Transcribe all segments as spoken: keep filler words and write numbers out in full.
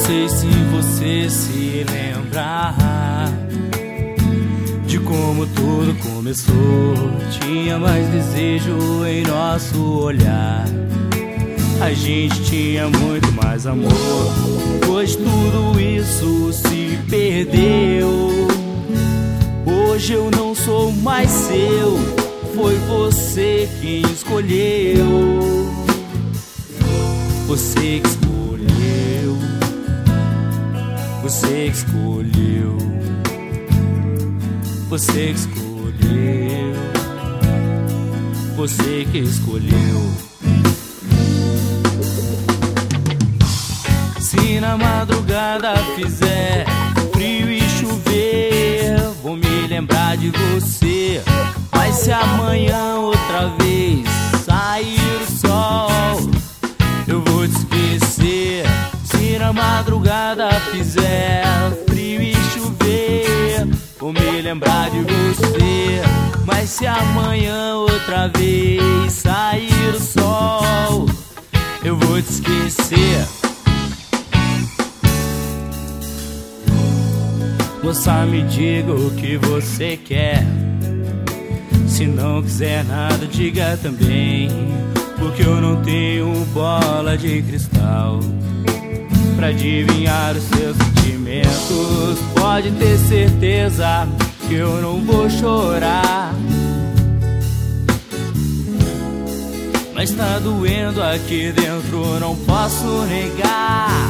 sei se você se lembra de como tudo começou. Tinha mais desejo em nosso olhar, a gente tinha muito mais amor. Hoje tudo isso se perdeu. Hoje eu não sou mais seu, foi você quem escolheu. Você que escolheu, você que escolheu, você que escolheu, você que escolheu. Se na madrugada fizer frio e chover, vou me lembrar de você. Mas se amanhã outra vez sair o sol, eu vou te esquecer. Se na madrugada fizer frio e chover, vou me lembrar de você. Mas se amanhã outra vez sair o sol, eu vou te esquecer. Moça, me diga o que você quer. Se não quiser nada, diga também, porque eu não tenho bola de cristal pra adivinhar os seus sentimentos. Pode ter certeza que eu não vou chorar, mas tá doendo aqui dentro, não posso negar.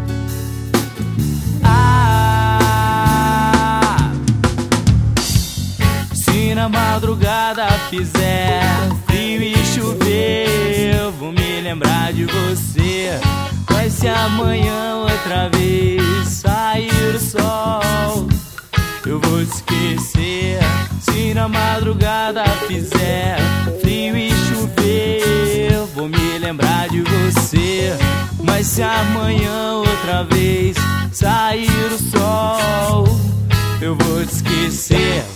Se na madrugada fizer frio e chover, eu vou me lembrar de você. Mas se amanhã outra vez sair o sol, eu vou te esquecer. Se na madrugada fizer frio e chover, eu vou me lembrar de você. Mas se amanhã outra vez sair o sol, eu vou te esquecer.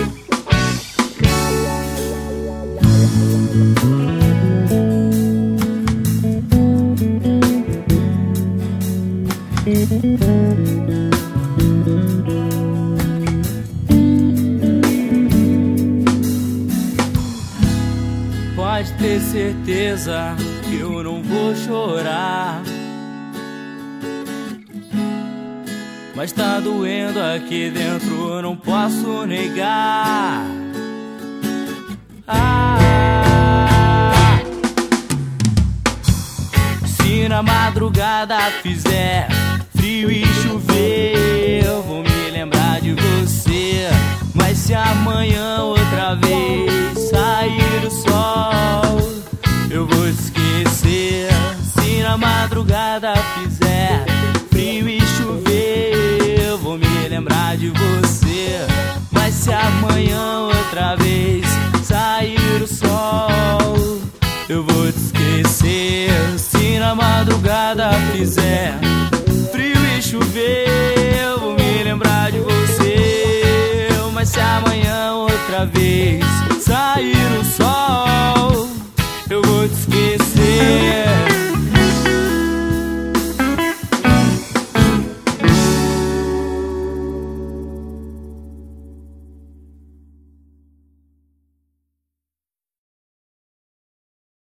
Pode ter certeza que eu não vou chorar, mas tá doendo aqui dentro, eu não posso negar. Ah, se na madrugada fizer frio e chover, eu vou me lembrar de você. Mas se amanhã outra vez sair o sol, eu vou te esquecer. Se na madrugada fizer frio e chover, eu vou me lembrar de você. Mas se amanhã outra vez sair o sol, eu vou te esquecer. Se na madrugada fizer frio e chover, eu vou me lembrar de você. Mas se amanhã outra vez sair o sol, eu vou te esquecer.